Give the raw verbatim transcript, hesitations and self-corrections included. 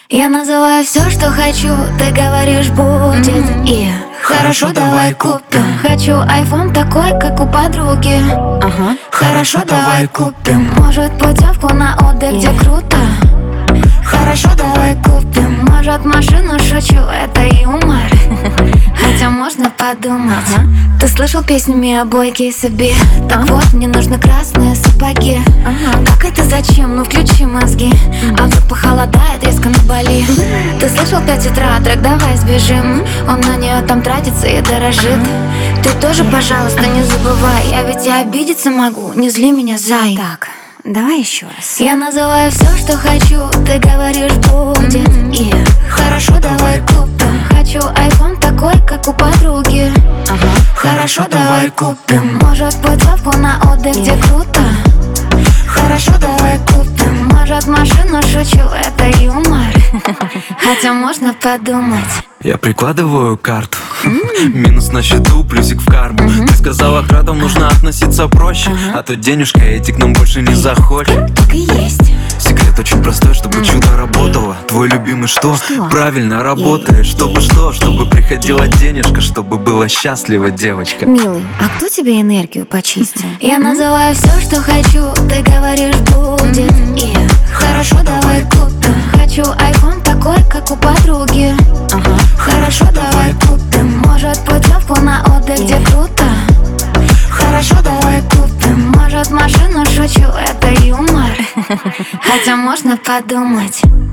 Я называю все, что хочу, ты говоришь будет. mm-hmm. И хорошо, давай купим. Хочу айфон такой, как у подруги. Ага. Хорошо, давай купим. Может, путевку на отдых, yeah. где круто. Хорошо, давай купим. Может, машину, шучу, это юмор. Хотя можно подумать. ага. Ты слышал песню Миа Бойки себе? Так ага. вот, мне нужны красные сапоги. ага. Как это зачем? Ну включи мозги. mm-hmm. А вдруг похолодает резко на Бали? mm-hmm. Ты слышал пять утра трек, давай сбежим. mm-hmm. Он на нее там тратится и дорожит. ага. Ты тоже, yeah. пожалуйста, не забывай. Я ведь и обидеться могу, не зли меня, зай. Так, давай еще раз. Я называю все, что хочу, ты говоришь будет. mm-hmm. И хорошо, давай купим. Хочу айфон такой, как у подруги. ага. Хорошо, давай купим. Может, путевку на отдых, где круто. Хорошо, давай купим. Может, машину, шучу, это юмор. Хотя можно подумать. Я прикладываю карту, mm-hmm. минус на счету, плюсик в карму. mm-hmm. Ты сказала, к радам нужно относиться проще, uh-huh. а то денежка эти к нам больше не захочет. Так и есть. Секрет очень простой, чтобы mm-hmm. чудо работало. Твой любимый что? что? Правильно работает. Чтобы что? Чтобы приходила денежка, чтобы была счастлива девочка. Милый, а кто тебе энергию почистил? Я называю все, что хочу, ты говоришь будет. И хорошо, давай купим. Хочу айфон такой, как у подруги. ага. Хорошо, давай купим. Может, путевку на отдых, где круто. Хорошо, давай купим. Может, машину, шучу, это юмор. Хотя можно подумать.